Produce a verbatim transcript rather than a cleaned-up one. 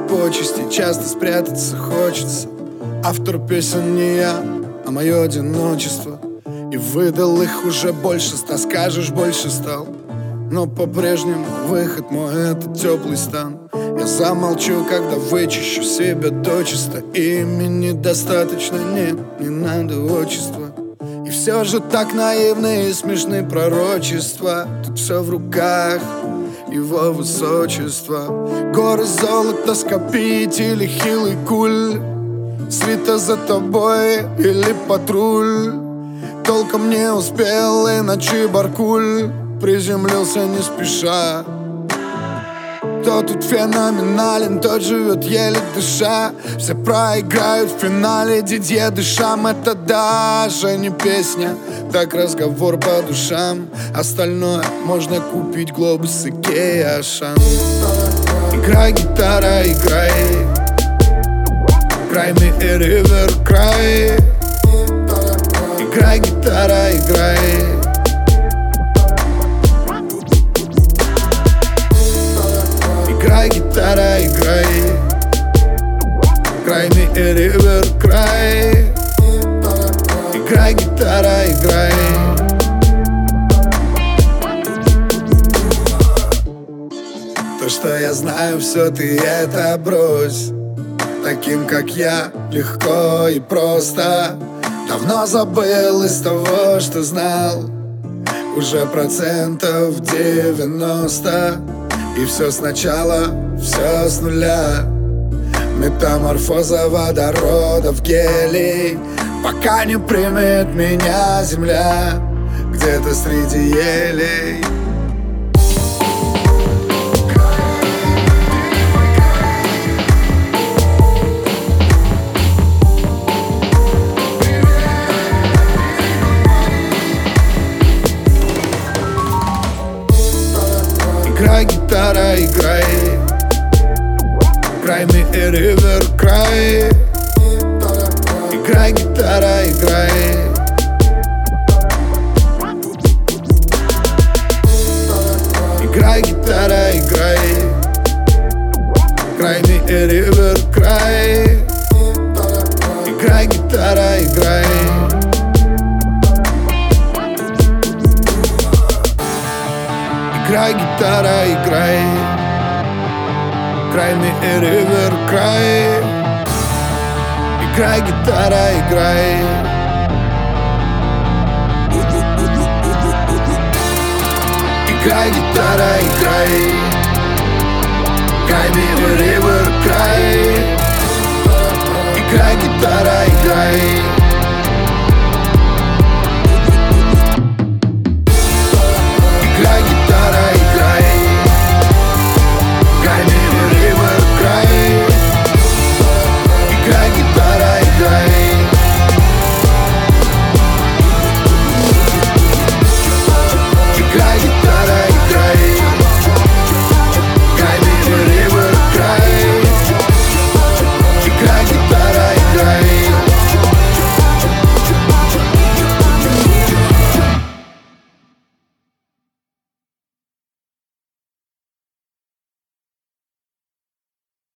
почести, часто спрятаться хочется. Автор песен не я, а мое одиночество. И выдал их уже больше ста, скажешь, больше стал. Но по-прежнему выход мой — это теплый стан. Я замолчу, когда вычищу себя дочисто. Имени достаточно, нет, не надо отчества. И все же так наивны и смешны пророчества. Тут все в руках его высочества. Горы золота скопить или хилый куль, свита за тобой или патруль. Толком не успел, иначе баркуль приземлился не спеша. Кто тут феноменален, тот живет еле дыша. Все проиграют в финале, Дидье Дешам. Это даже не песня, так разговор по душам. Остальное можно купить, глобусы, Кей, Ашан. Играй, гитара, играй, край ми и ривер край. Играй, гитара, играй. Играй, гитара, играй, край ми и ривер край. Играй, гитара, играй. То, что я знаю, все ты это брось. Таким, как я, легко и просто. Давно забыл из того, что знал, уже процентов девяносто. И все сначала, все с нуля. Метаморфоза водорода в гелий, пока не примет меня земля где-то среди елей. Играй, гитара, играй, край ми и ривер край. Играй, гитара, играй. Играй, гитара, играй, край ми и ривер край. Играй, гитара, играй. Играй, гитара, играй, край ми и ривер край. Играй, гитара, играй. Играй, гитара, играй, край ми и ривер